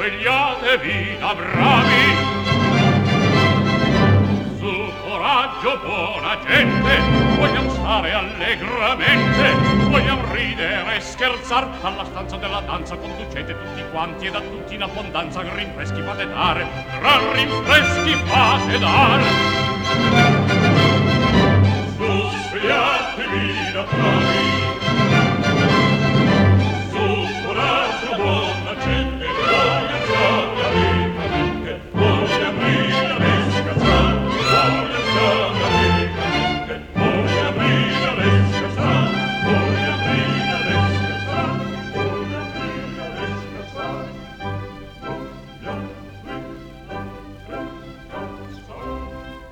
svegliatevi da bravi. Su coraggio, buona gente, vogliamo stare allegramente, vogliamo ridere e scherzar. Alla stanza della danza conducete tutti quanti, e da tutti in abbondanza rinfreschi fate dare, gran rinfreschi fate dare. Su svegliatevi da bravi.